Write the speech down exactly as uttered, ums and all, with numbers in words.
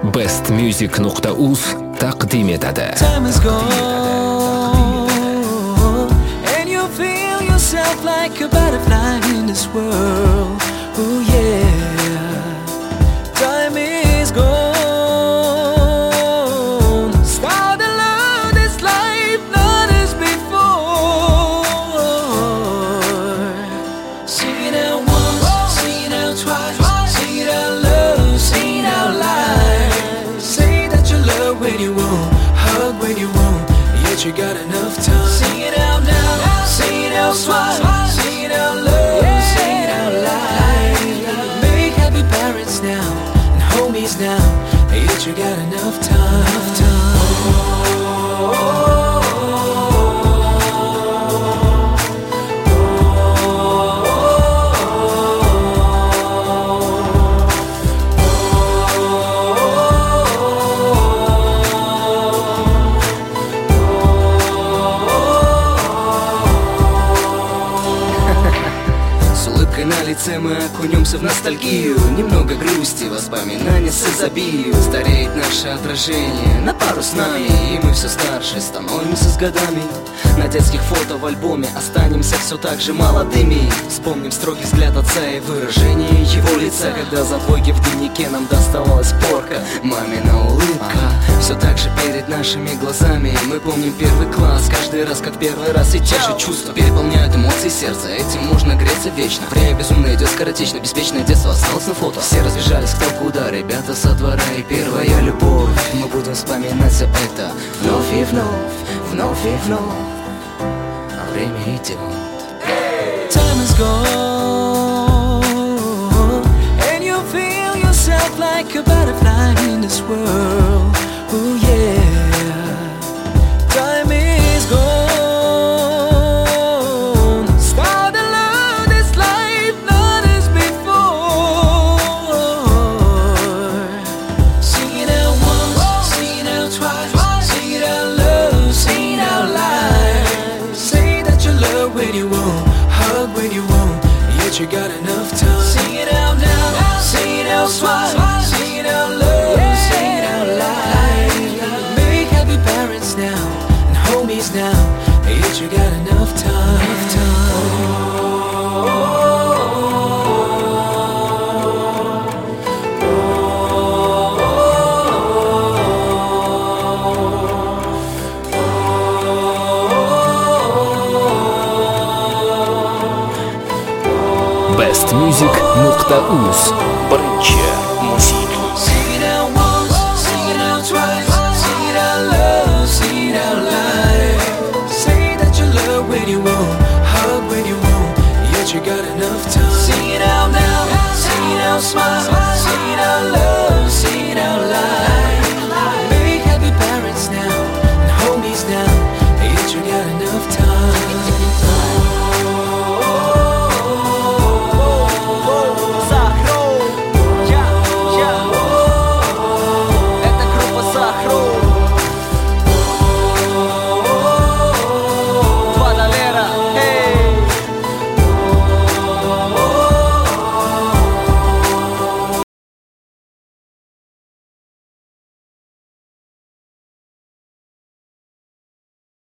best music nuqta uz taqdim etadi. Time is gone and you feel yourself like a butterfly in this world. Oh yeah, time is gone. Start to love this life not as before. Sing it out once, sing it out twice, sing it out loud, sing it out loud. Say that you love when you want, hug when you want, yet you got enough time. Sing it out now, sing it out twice, sing it out loud, sing it out loud. Make happy parents now and homies now, yet you got enough time. Enough time. На лице мы окунемся в ностальгию, немного грусти, воспоминания с изобилию. Стареет наше отражение на пару с нами, и мы все старше становимся с годами. На детских фото в альбоме останемся все так же молодыми. Вспомним строгий взгляд отца и выражение его лица, когда за двойки в дневнике нам доставалась порка. Мамина улыбка все так же перед нашими глазами. Мы помним первый класс, каждый раз как первый раз, и те же чувства переполняют эмоции сердца. Этим можно греться вечно. Время безумно идет скоротечно, беспечное детство осталось на фото. Все разбежались кто куда, ребята со двора и первая любовь. Мы будем вспоминать все это вновь и вновь, вновь и вновь. А время идет. Time is gone and you feel yourself like a butterfly in this world. Oh yeah, time is gone. Start to love this life not as before. Sing it out once, sing it out twice, sing it out loud, sing it out loud. Say that you love when you want, hug when you want, yet you got enough time. Sing it out now, sing it out twice, sing it out loud, sing it out loud. Make happy parents now and homies now, yet you got enough time. Enough time. best music nuqta uz birinchi